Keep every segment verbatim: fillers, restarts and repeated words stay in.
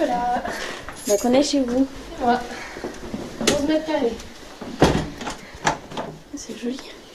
Voilà. Donc on est chez vous. Ouais. onze mètres carrés. C'est joli.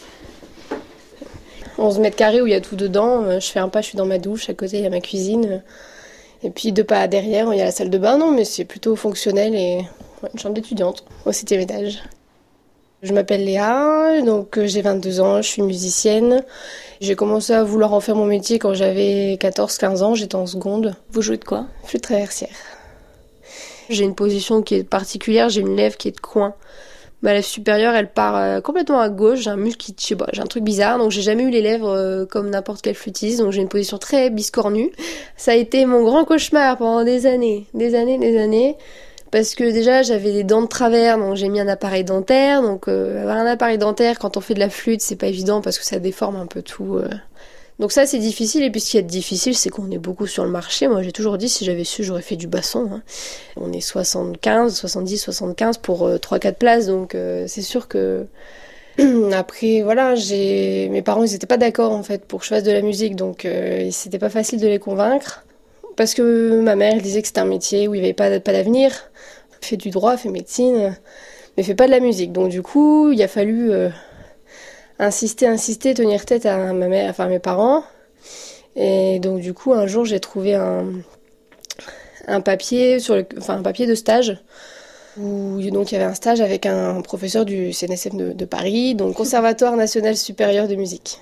onze mètres carrés où il y a tout dedans. Je fais un pas, je suis dans ma douche. À côté, il y a ma cuisine. Et puis deux pas derrière, il y a la salle de bain. Non, mais c'est plutôt fonctionnel et ouais, une chambre d'étudiante au septième étage. Je m'appelle Léa, donc j'ai vingt-deux ans, je suis musicienne. J'ai commencé à vouloir en faire mon métier quand j'avais quatorze quinze ans, j'étais en seconde. Vous jouez de quoi? Flûte traversière. J'ai une position qui est particulière, j'ai une lèvre qui est de coin. Ma lèvre supérieure, elle part euh, complètement à gauche, j'ai un muscle qui, je sais pas, j'ai un truc bizarre, donc j'ai jamais eu les lèvres euh, comme n'importe quel flûtiste, donc j'ai une position très biscornue. Ça a été mon grand cauchemar pendant des années, des années, des années. Parce que déjà j'avais des dents de travers, donc j'ai mis un appareil dentaire. Donc euh, avoir un appareil dentaire quand on fait de la flûte, c'est pas évident parce que ça déforme un peu tout. Euh. Donc ça c'est difficile. Et puis ce qui est difficile, c'est qu'on est beaucoup sur le marché. Moi j'ai toujours dit si j'avais su, j'aurais fait du basson. Hein. On est soixante-quinze, soixante-dix, soixante-quinze pour euh, trois quatre places, donc euh, c'est sûr que après voilà, j'ai mes parents ils étaient pas d'accord en fait pour que je fasse de la musique, donc euh, c'était pas facile de les convaincre. Parce que ma mère elle disait que c'était un métier où il n'y avait pas, pas d'avenir. Fais du droit, fais médecine, mais fais pas de la musique. Donc du coup, il a fallu euh, insister, insister, tenir tête à ma mère, enfin à mes parents. Et donc du coup, un jour, j'ai trouvé un, un papier sur le, enfin un papier de stage où donc il y avait un stage avec un professeur du C N S M de, de Paris, donc Conservatoire National Supérieur de Musique.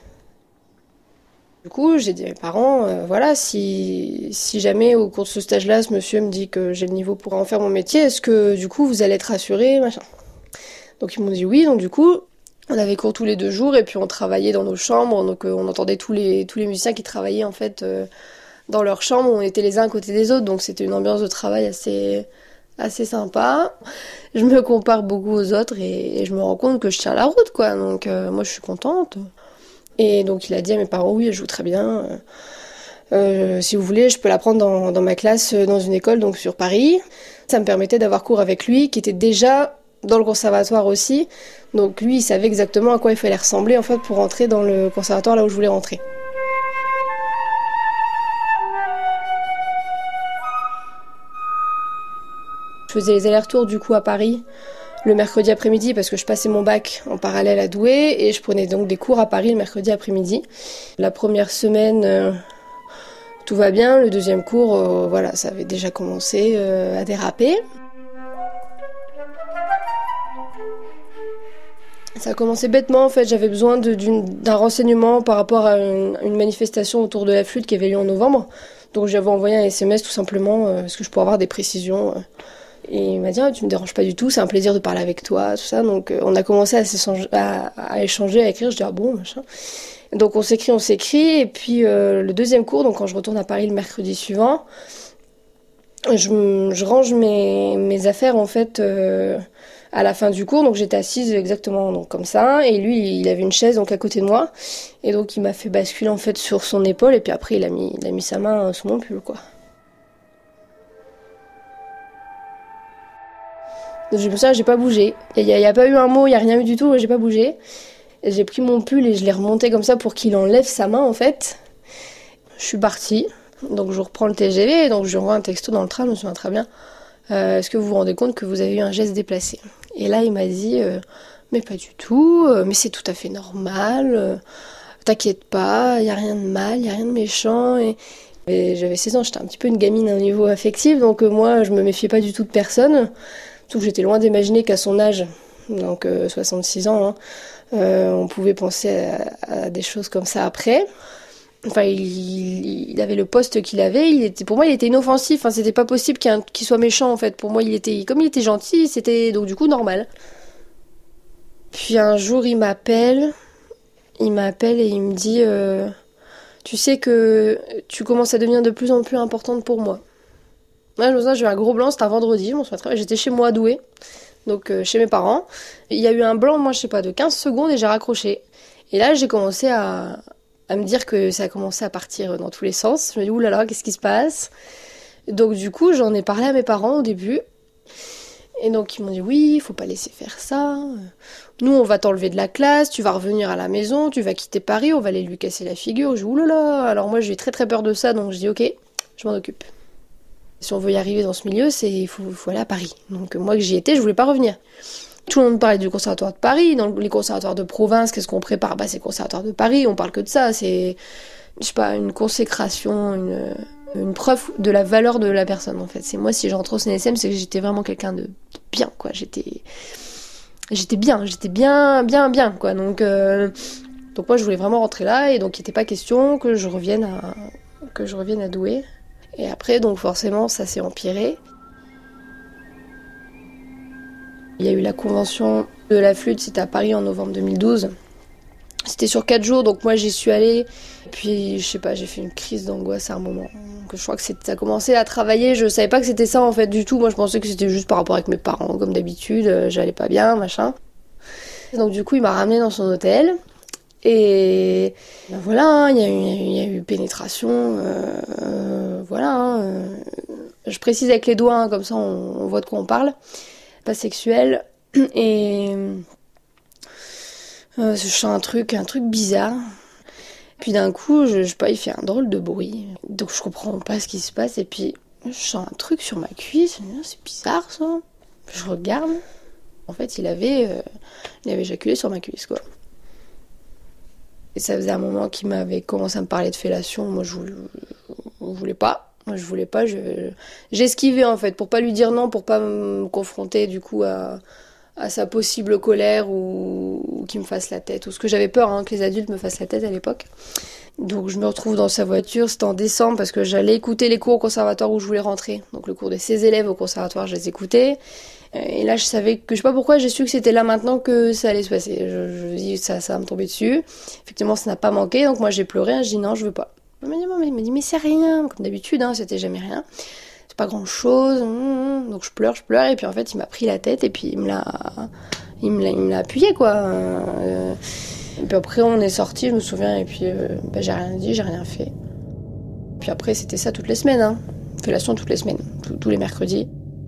Du coup, j'ai dit à mes parents, euh, voilà, si, si jamais au cours de ce stage-là, ce monsieur me dit que j'ai le niveau pour en faire mon métier, est-ce que du coup vous allez être rassurés, machin. Donc ils m'ont dit oui, donc du coup, on avait cours tous les deux jours et puis on travaillait dans nos chambres, donc euh, on entendait tous les, tous les musiciens qui travaillaient en fait euh, dans leur chambre, on était les uns à côté des autres, donc c'était une ambiance de travail assez, assez sympa. Je me compare beaucoup aux autres et, et je me rends compte que je tiens la route, quoi, donc euh, moi je suis contente. Et donc il a dit à mes parents, oui, elle joue très bien. Euh, si vous voulez, je peux la prendre dans, dans ma classe, dans une école donc sur Paris. Ça me permettait d'avoir cours avec lui, qui était déjà dans le conservatoire aussi. Donc lui, il savait exactement à quoi il fallait ressembler en fait pour rentrer dans le conservatoire là où je voulais rentrer. Je faisais les allers-retours du coup à Paris le mercredi après-midi parce que je passais mon bac en parallèle à Douai et je prenais donc des cours à Paris le mercredi après-midi. La première semaine, euh, tout va bien. Le deuxième cours, euh, voilà, ça avait déjà commencé euh, à déraper. Ça a commencé bêtement en fait, j'avais besoin de, d'une, d'un renseignement par rapport à une, une manifestation autour de la flûte qui avait lieu en novembre. Donc j'avais envoyé un S M S tout simplement euh, parce que je pourrais avoir des précisions. Euh. Et il m'a dit ah, tu me déranges pas du tout, c'est un plaisir de parler avec toi, tout ça. Donc euh, on a commencé à, à, à échanger, à écrire. Je dis ah bon machin. Donc on s'écrit, on s'écrit. Et puis euh, le deuxième cours, donc quand je retourne à Paris le mercredi suivant, je, je range mes, mes affaires en fait euh, à la fin du cours. Donc j'étais assise exactement donc comme ça. Et lui il avait une chaise donc à côté de moi. Et donc il m'a fait basculer en fait sur son épaule. Et puis après il a mis, il a mis sa main sous mon pull quoi. Donc pour ça, j'ai pas bougé. Il n'y a, y a pas eu un mot, il n'y a rien eu du tout, j'ai pas bougé. Et j'ai pris mon pull et je l'ai remonté comme ça pour qu'il enlève sa main en fait. Je suis partie, donc je reprends le T G V, donc je lui envoie un texto dans le tram, je me souviens très bien. Euh, Est-ce que vous vous rendez compte que vous avez eu un geste déplacé? Et là, il m'a dit, euh, mais pas du tout, euh, mais c'est tout à fait normal, euh, t'inquiète pas, il n'y a rien de mal, il n'y a rien de méchant. Et, et j'avais seize ans, j'étais un petit peu une gamine à un niveau affectif, donc euh, moi, je me méfiais pas du tout de personne. Surtout que j'étais loin d'imaginer qu'à son âge, donc euh, soixante-six ans, hein, euh, on pouvait penser à, à des choses comme ça après. Enfin, il, il avait le poste qu'il avait, il était, pour moi il était inoffensif, enfin, c'était pas possible qu'il, qu'il soit méchant en fait. Pour moi, il était, comme il était gentil, c'était donc du coup normal. Puis un jour, il m'appelle, il m'appelle et il me dit euh, tu sais que tu commences à devenir de plus en plus importante pour moi. Ouais, je me souviens, j'ai eu un gros blanc, c'était un vendredi, je m'en souviens très bien. J'étais chez moi à Douai, donc euh, chez mes parents. Il y a eu un blanc, moi je sais pas, de quinze secondes et j'ai raccroché. Et là j'ai commencé à, à me dire que ça a commencé à partir dans tous les sens. Je me dis oulala, qu'est-ce qui se passe? Donc du coup j'en ai parlé à mes parents au début. Et donc ils m'ont dit oui, il faut pas laisser faire ça. Nous on va t'enlever de la classe, tu vas revenir à la maison, tu vas quitter Paris, on va aller lui casser la figure. Je dis oulala, alors moi j'ai très très peur de ça, donc je dis ok, je m'en occupe. Si on veut y arriver dans ce milieu, c'est il faut, faut aller à Paris. Donc moi que j'y étais, je voulais pas revenir. Tout le monde parlait du conservatoire de Paris, dans les conservatoires de province, qu'est-ce qu'on prépare? Bah c'est le conservatoire de Paris, on parle que de ça, c'est, je sais pas, une consécration, une, une preuve de la valeur de la personne en fait. C'est moi, si j'entre au C N S M, c'est que j'étais vraiment quelqu'un de bien, quoi. J'étais, j'étais bien, j'étais bien, bien, bien, quoi. Donc, euh, donc moi je voulais vraiment rentrer là, et donc il n'était pas question que je revienne à, que je revienne à Douai. Et après, donc forcément, ça s'est empiré. Il y a eu la convention de la flûte, c'était à Paris en novembre deux mille douze. C'était sur quatre jours, donc moi j'y suis allée. Et puis, je sais pas, j'ai fait une crise d'angoisse à un moment. Donc, je crois que ça a commencé à travailler, je savais pas que c'était ça en fait du tout. Moi je pensais que c'était juste par rapport avec mes parents, comme d'habitude, euh, j'allais pas bien, machin. Donc du coup, il m'a ramenée dans son hôtel. Et ben voilà, il y, y a eu pénétration, euh, euh, voilà. Euh, je précise avec les doigts, hein, comme ça on, on voit de quoi on parle. Pas sexuel. Et euh, je sens un truc, un truc bizarre. Puis d'un coup, je, je sais pas, il fait un drôle de bruit. Donc je comprends pas ce qui se passe. Et puis je sens un truc sur ma cuisse. C'est bizarre ça. Je regarde. En fait, il avait, euh, il avait éjaculé sur ma cuisse, quoi. Et ça faisait un moment qu'il m'avait commencé à me parler de fellation. Moi, je voulais, je voulais pas. Moi, je voulais pas. Je, j'esquivais, en fait, pour pas lui dire non, pour pas me confronter, du coup, à, à sa possible colère ou, ou qu'il me fasse la tête. Ou ce que j'avais peur, hein, que les adultes me fassent la tête à l'époque. Donc, je me retrouve dans sa voiture. C'était en décembre parce que j'allais écouter les cours au conservatoire où je voulais rentrer. Donc, le cours de ses élèves au conservatoire, je les écoutais. Et là, je savais que, je sais pas pourquoi, j'ai su que c'était là maintenant que ça allait se passer. Je, je me dis, ça, ça va me tomber dessus. Effectivement, ça n'a pas manqué, donc moi j'ai pleuré, hein, je dis non, je veux pas. Il m'a dit, mais, il m'a dit, mais c'est rien, comme d'habitude, hein, c'était jamais rien. C'est pas grand chose. Donc je pleure, je pleure, et puis en fait, il m'a pris la tête, et puis il me l'a, il me l'a, il me l'a appuyé, quoi. Euh, et puis après, on est sortis, je me souviens, et puis euh, bah, j'ai rien dit, j'ai rien fait. Puis après, c'était ça toutes les semaines, hein. Fellation toutes les semaines, tous, tous les mercredis.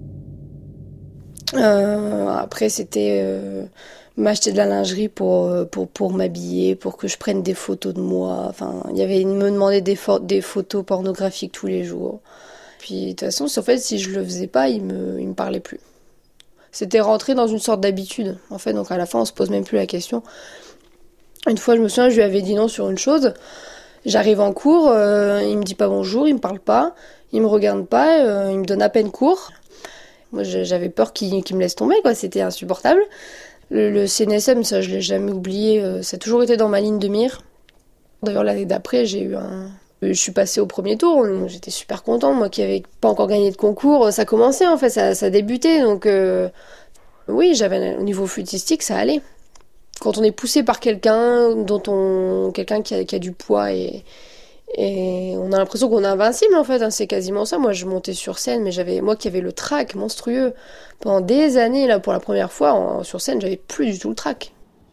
Euh, après, c'était euh, m'acheter de la lingerie pour, pour, pour m'habiller, pour que je prenne des photos de moi. Enfin, il y avait, il me demandait des, fo- des photos pornographiques tous les jours. Puis, de toute façon, en fait, si je le faisais pas, il me, il me parlait plus. C'était rentré dans une sorte d'habitude, en fait. Donc, à la fin, on se pose même plus la question. Une fois, je me souviens, je lui avais dit non sur une chose. J'arrive en cours, euh, il me dit pas bonjour, il me parle pas, il me regarde pas, euh, il me donne à peine cours. Moi, j'avais peur qu'il, qu'il me laisse tomber, quoi. C'était insupportable. Le, le C N S M, ça, je l'ai jamais oublié. Ça a toujours été dans ma ligne de mire. D'ailleurs, l'année d'après, j'ai eu un... Je suis passée au premier tour. J'étais super contente. Moi qui n'avais pas encore gagné de concours, ça commençait, en fait. Ça, ça débutait. Donc, euh... oui, j'avais... au niveau flûtistique, ça allait. Quand on est poussé par quelqu'un, dont on... quelqu'un qui a, qui a du poids et... Et on a l'impression qu'on est invincible, en fait, hein, c'est quasiment ça. Moi, je montais sur scène, mais j'avais, moi qui avais le trac monstrueux pendant des années, là, pour la première fois, en, sur scène, j'avais plus du tout le trac.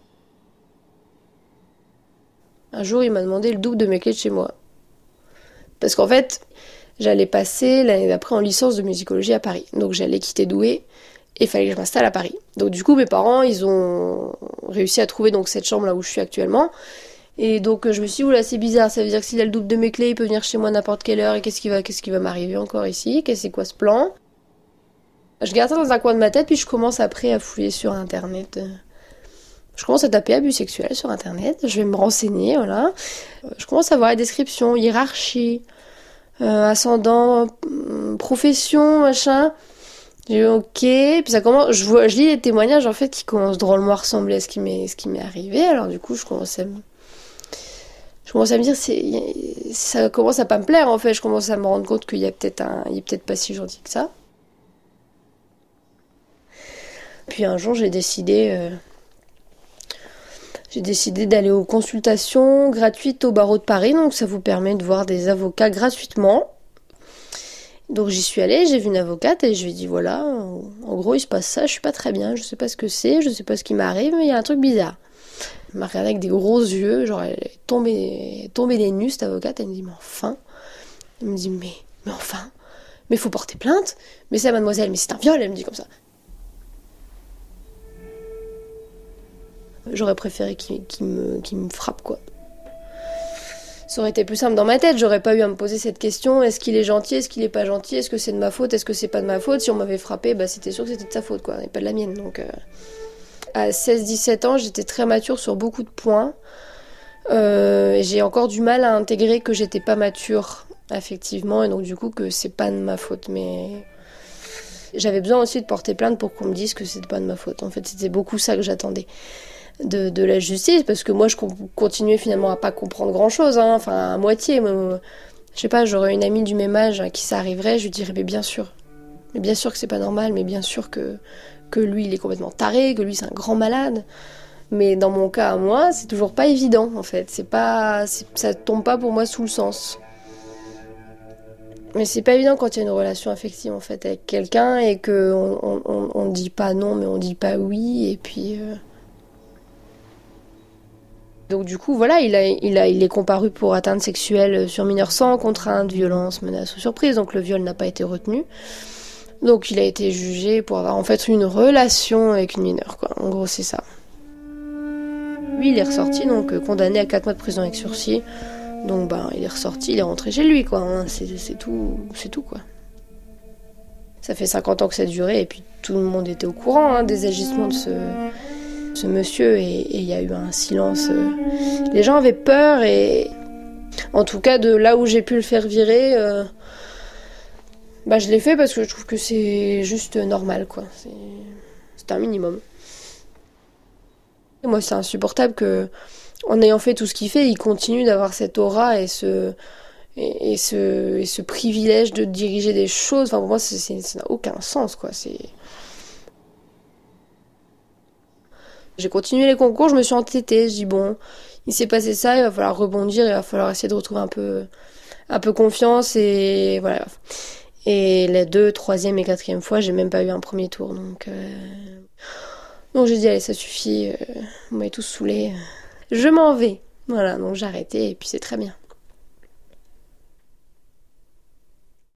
Un jour, il m'a demandé le double de mes clés de chez moi. Parce qu'en fait, j'allais passer l'année d'après en licence de musicologie à Paris. Donc, j'allais quitter Douai et il fallait que je m'installe à Paris. Donc, du coup, mes parents, ils ont réussi à trouver donc cette chambre là où je suis actuellement. Et donc je me suis dit, oula, c'est bizarre, ça veut dire que s'il a le double de mes clés, il peut venir chez moi à n'importe quelle heure, et qu'est-ce qui va, qu'est-ce qui va m'arriver encore ici? Qu'est-ce c'est quoi ce plan? Je garde ça dans un coin de ma tête, puis je commence après à fouiller sur internet. Je commence à taper abus sexuels sur internet, je vais me renseigner, voilà. Je commence à voir les descriptions, hiérarchie, euh, ascendant, profession, machin. J'ai dit ok, puis ça commence, je, vois, je lis les témoignages en fait qui commencent drôlement à ressembler à ce qui m'est, ce qui m'est arrivé, alors du coup je commence à me... Je commence à me dire, c'est, ça commence à pas me plaire en fait. Je commence à me rendre compte qu'il y a peut-être un, il est peut-être pas si gentil que ça. Puis un jour, j'ai décidé, euh, j'ai décidé d'aller aux consultations gratuites au barreau de Paris. Donc ça vous permet de voir des avocats gratuitement. Donc j'y suis allée, j'ai vu une avocate et je lui ai dit voilà, en gros il se passe ça, je suis pas très bien, je sais pas ce que c'est, je sais pas ce qui m'arrive, mais il y a un truc bizarre. Elle m'a regardé avec des gros yeux, genre elle est tombée, tombée des nues, cette avocate. Elle me dit, mais enfin. Elle me dit, mais, mais enfin. Mais faut porter plainte. Mais c'est mademoiselle, mais c'est un viol, elle me dit comme ça. J'aurais préféré qu'il, qu'il, me, qu'il me frappe, quoi. Ça aurait été plus simple dans ma tête, j'aurais pas eu à me poser cette question, est-ce qu'il est gentil, est-ce qu'il est pas gentil, est-ce que c'est de ma faute, est-ce que c'est pas de ma faute. Si on m'avait frappé, bah c'était sûr que c'était de sa faute, quoi, et pas de la mienne. Donc euh... à seize dix-sept ans, j'étais très mature sur beaucoup de points. Euh, et j'ai encore du mal à intégrer que j'étais pas mature affectivement, et donc du coup que c'est pas de ma faute. Mais j'avais besoin aussi de porter plainte pour qu'on me dise que c'était pas de ma faute. En fait, c'était beaucoup ça que j'attendais de, de la justice, parce que moi je continuais finalement à pas comprendre grand chose, hein, enfin à moitié. Moi, je sais pas, j'aurais une amie du même âge à qui ça arriverait, je lui dirais mais bien sûr, mais bien sûr que c'est pas normal, mais bien sûr que, que lui il est complètement taré, que lui c'est un grand malade. Mais dans mon cas à moi, c'est toujours pas évident en fait. C'est pas, c'est, ça tombe pas pour moi sous le sens. Mais c'est pas évident quand il y a une relation affective en fait avec quelqu'un et que on, on, on, on dit pas non, mais on dit pas oui, et puis. Euh... Donc du coup voilà, il a, il a, il est comparu pour atteinte sexuelle sur mineur sans contrainte, violence, menace ou surprise. Donc le viol n'a pas été retenu. Donc il a été jugé pour avoir en fait une relation avec une mineure, quoi. En gros c'est ça. Lui, il est ressorti, donc euh, condamné à quatre mois de prison avec sursis. Donc, ben, il est ressorti, il est rentré chez lui, quoi. Hein. C'est, c'est tout, c'est tout, quoi. Ça fait cinquante ans que ça a duré, et puis tout le monde était au courant hein, des agissements de ce, ce monsieur, et il y a eu un silence. Euh... Les gens avaient peur, et en tout cas, de là où j'ai pu le faire virer, euh... bah, je l'ai fait parce que je trouve que c'est juste normal, quoi. C'est, c'est un minimum. Moi, c'est insupportable que, en ayant fait tout ce qu'il fait, il continue d'avoir cette aura et ce, et, et ce, et ce privilège de diriger des choses. Enfin, pour moi, c'est, c'est, ça n'a aucun sens, quoi. C'est... J'ai continué les concours, je me suis entêtée. Je dis bon, il s'est passé ça, il va falloir rebondir, il va falloir essayer de retrouver un peu, un peu confiance, et voilà. Et la deux, troisième et quatrième fois, j'ai même pas eu un premier tour, donc. Euh... Donc j'ai dit allez ça suffit, euh, vous m'avez tous saoulés, je m'en vais. Voilà, donc j'ai arrêté et puis c'est très bien.